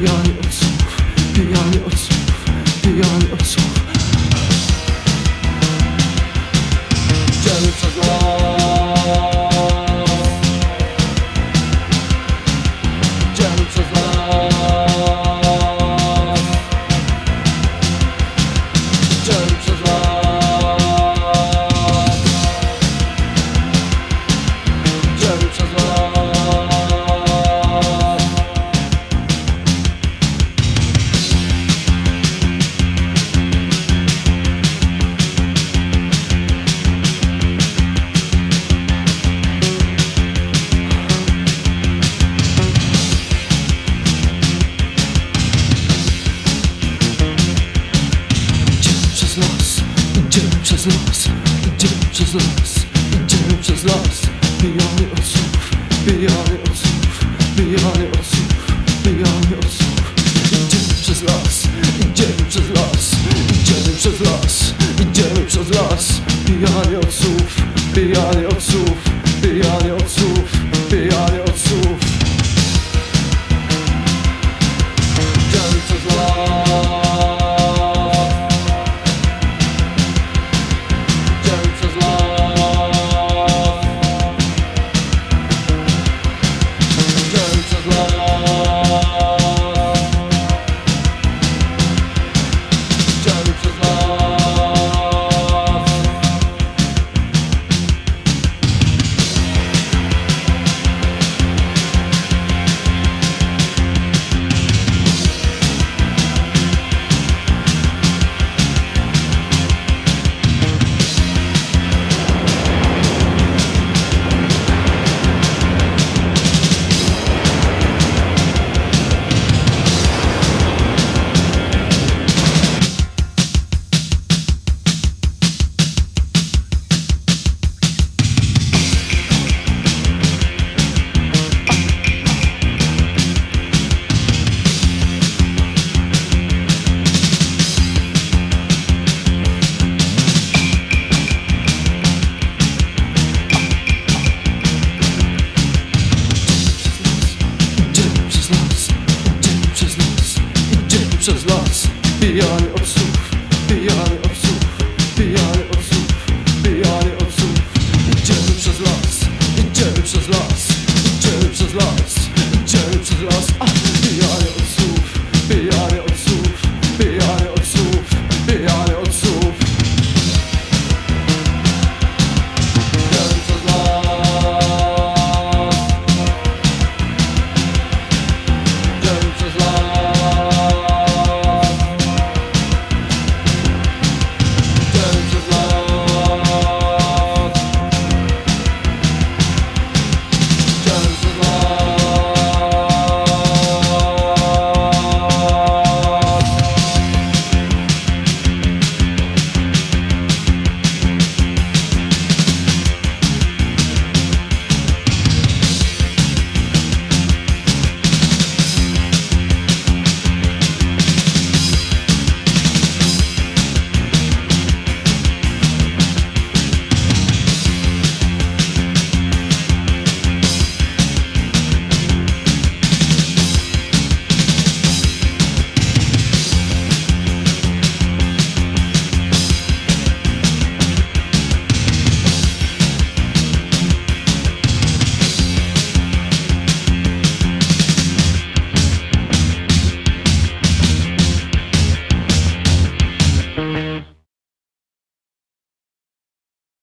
pijani od słów, pijani od słów, pijani od słów. Idziemy przez las, idziemy przez las, idziemy przez las, idziemy przez las. Idziemy przez las, idziemy przez las, idziemy przez las. Pijany od słów, pijany od słów, pijany od słów, pijany od słów. Idziemy przez las, idziemy przez las, idziemy przez las, idziemy przez las. Pijany od słów, pijany od słów, pijany od słów, pijany od słów. Idziemy przez las. Przez las, pijany od słów, pijany od słów, pijany od słów, pijany od słów. Idziemy przez las, idziemy przez las, idziemy przez las, idziemy przez las.